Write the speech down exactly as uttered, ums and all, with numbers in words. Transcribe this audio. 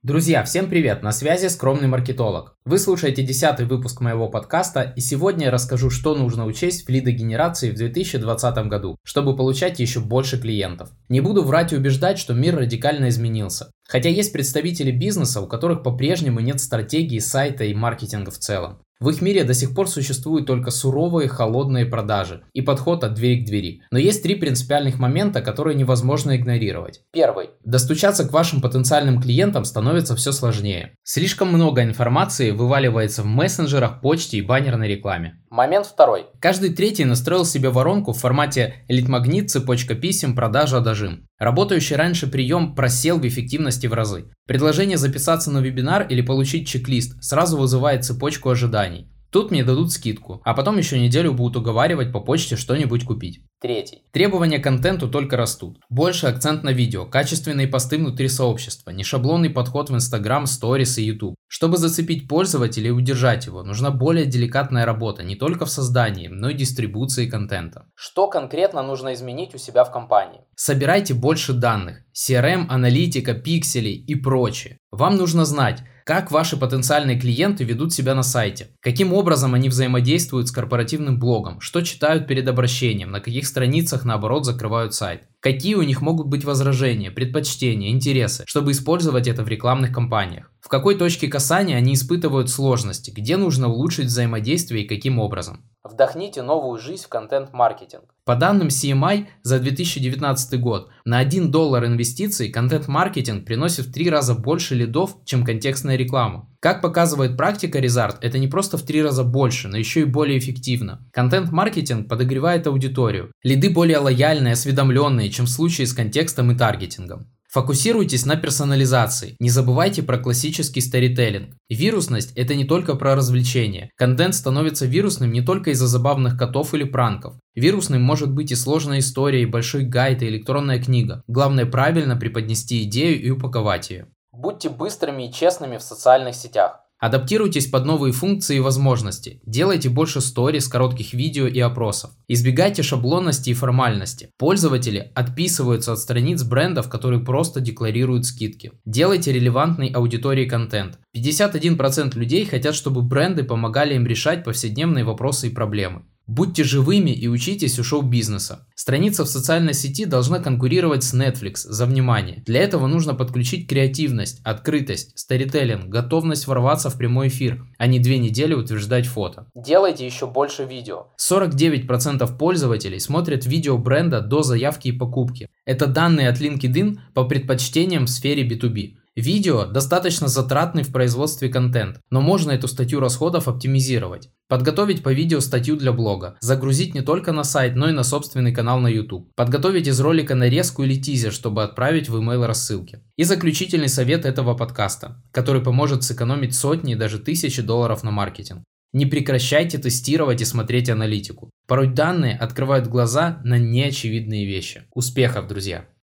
Друзья, всем привет! На связи скромный маркетолог. Вы слушаете десятый выпуск моего подкаста, и сегодня я расскажу, что нужно учесть в лидогенерации в две тысячи двадцатом году, чтобы получать еще больше клиентов. Не буду врать и убеждать, что мир радикально изменился. Хотя есть представители бизнеса, у которых по-прежнему нет стратегии сайта и маркетинга в целом. В их мире до сих пор существуют только суровые, холодные продажи и подход от двери к двери. Но есть три принципиальных момента, которые невозможно игнорировать. Первый. Достучаться к вашим потенциальным клиентам становится все сложнее. Слишком много информации вываливается в мессенджерах, почте и баннерной рекламе. Момент второй. Каждый третий настроил себе воронку в формате лид-магнит, цепочка писем, продажа, дожим. Работающий раньше прием просел в эффективности в разы. Предложение записаться на вебинар или получить чек-лист сразу вызывает цепочку ожиданий. Тут мне дадут скидку, а потом еще неделю будут уговаривать по почте что-нибудь купить. Третий. Требования к контенту только растут. Больше акцент на видео, качественные посты внутри сообщества, не шаблонный подход в Instagram, Stories и YouTube. Чтобы зацепить пользователя и удержать его, нужна более деликатная работа не только в создании, но и дистрибуции контента. Что конкретно нужно изменить у себя в компании? Собирайте больше данных. си ар эм, аналитика, пиксели и прочее. Вам нужно знать, как ваши потенциальные клиенты ведут себя на сайте, каким образом они взаимодействуют с корпоративным блогом, что читают перед обращением, на каких страницах наоборот закрывают сайт, какие у них могут быть возражения, предпочтения, интересы, чтобы использовать это в рекламных кампаниях, в какой точке касания они испытывают сложности, где нужно улучшить взаимодействие и каким образом. Вдохните новую жизнь в контент-маркетинг. По данным си эм ай за две тысячи девятнадцатый год, на один доллар инвестиций контент-маркетинг приносит в три раза больше лидов, чем контекстная реклама. Как показывает практика Резарт, это не просто в три раза больше, но еще и более эффективно. Контент-маркетинг подогревает аудиторию. Лиды более лояльные, осведомленные, чем в случае с контекстом и таргетингом. Фокусируйтесь на персонализации. Не забывайте про классический сторителлинг. Вирусность – это не только про развлечения. Контент становится вирусным не только из-за забавных котов или пранков. Вирусным может быть и сложная история, и большой гайд, и электронная книга. Главное правильно преподнести идею и упаковать ее. Будьте быстрыми и честными в социальных сетях. Адаптируйтесь под новые функции и возможности. Делайте больше сторис, коротких видео и опросов. Избегайте шаблонности и формальности. Пользователи отписываются от страниц брендов, которые просто декларируют скидки. Делайте релевантный аудитории контент. пятьдесят один процент людей хотят, чтобы бренды помогали им решать повседневные вопросы и проблемы. Будьте живыми и учитесь у шоу-бизнеса. Страница в социальной сети должна конкурировать с Netflix за внимание. Для этого нужно подключить креативность, открытость, сторителлинг, готовность ворваться в прямой эфир, а не две недели утверждать фото. Делайте еще больше видео. сорок девять процентов пользователей смотрят видео бренда до заявки и покупки. Это данные от LinkedIn по предпочтениям в сфере би ту би. Видео достаточно затратный в производстве контент, но можно эту статью расходов оптимизировать. Подготовить по видео статью для блога, загрузить не только на сайт, но и на собственный канал на YouTube. Подготовить из ролика нарезку или тизер, чтобы отправить в email рассылки. И заключительный совет этого подкаста, который поможет сэкономить сотни и даже тысячи долларов на маркетинг. Не прекращайте тестировать и смотреть аналитику. Порой данные открывают глаза на неочевидные вещи. Успехов, друзья!